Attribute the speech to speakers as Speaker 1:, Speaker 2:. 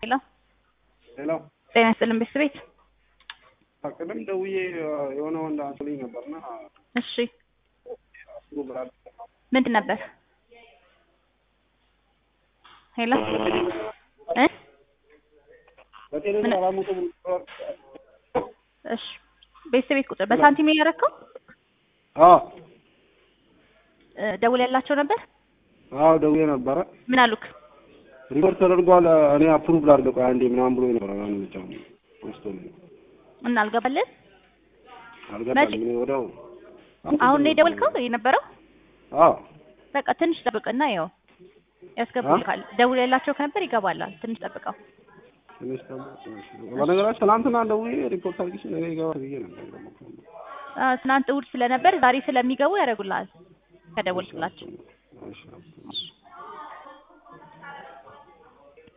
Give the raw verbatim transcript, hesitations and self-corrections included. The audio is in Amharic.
Speaker 1: ሄሎ
Speaker 2: ሄሎ
Speaker 1: ጤና ይስጥልን ቤት
Speaker 2: ታቀደም ደውዬ የሆነ ወንድ አንስልኝ ነበርና
Speaker 1: እሺ ምንድን ነበር? ሄሎ እ
Speaker 2: በቴሌግራም አላሙጡ
Speaker 1: እሺ ቤት ቁጥር በሳንቲም ያረከው?
Speaker 2: አዎ
Speaker 1: ደውለላቸው ነበር?
Speaker 2: አዎ ደውዬ ነበር።
Speaker 1: ምን አሉክ?
Speaker 2: ሪፖርት ተደርጓል እኔ አፕሩቭ ላድርገው አንዴ ምናምን ብሎ ነበር አሁን ብቻ ወስቶኝ
Speaker 1: እና አልገባልን
Speaker 2: አልገባልኝ እኔ ወዲያው
Speaker 1: አሁን ነው የደወልከው የነበረው?
Speaker 2: አዎ
Speaker 1: በቃ ትንሽ ጠብቅና ያው ያስገቡልካል። ደውለላቸው ከነበር ይገባላል። ትንሽ ጠብቀው።
Speaker 2: ትንሽ ጠብቀው። በነገራችን ትናንትና ደውዬ ሪፖርት አድርጊሽ ነገ ይገባል ብዬ ነበር።
Speaker 1: አዎ ትናንት እሑድ ስለነበር ዛሬ ስለሚገቡ ያደርጉልሃል ከደወልክላቸው።
Speaker 2: እሺ